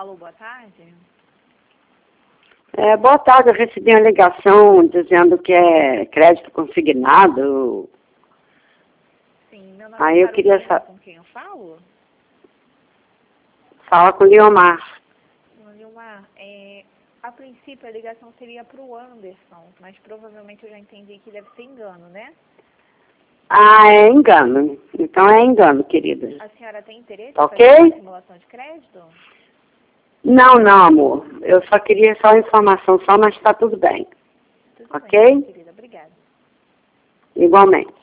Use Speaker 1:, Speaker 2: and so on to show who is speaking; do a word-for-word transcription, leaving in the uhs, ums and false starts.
Speaker 1: Alô, boa tarde.
Speaker 2: É, boa tarde, eu recebi uma ligação dizendo que é crédito consignado.
Speaker 1: Sim, meu nome
Speaker 2: Aí
Speaker 1: é
Speaker 2: eu queria
Speaker 1: Carolina,
Speaker 2: saber.
Speaker 1: com quem eu falo?
Speaker 2: Fala com o Leomar.
Speaker 1: Leomar, é, a princípio a ligação seria para o Anderson, mas provavelmente eu já entendi que deve ser engano, né?
Speaker 2: Ah, é engano. Então é engano, querida.
Speaker 1: A senhora tem interesse
Speaker 2: Tá
Speaker 1: em
Speaker 2: ok?
Speaker 1: fazer uma simulação de crédito?
Speaker 2: Não, não, amor. Eu só queria só informação só, mas tá tudo bem.
Speaker 1: Tudo
Speaker 2: Ok?
Speaker 1: bem, querida. Obrigada.
Speaker 2: Igualmente.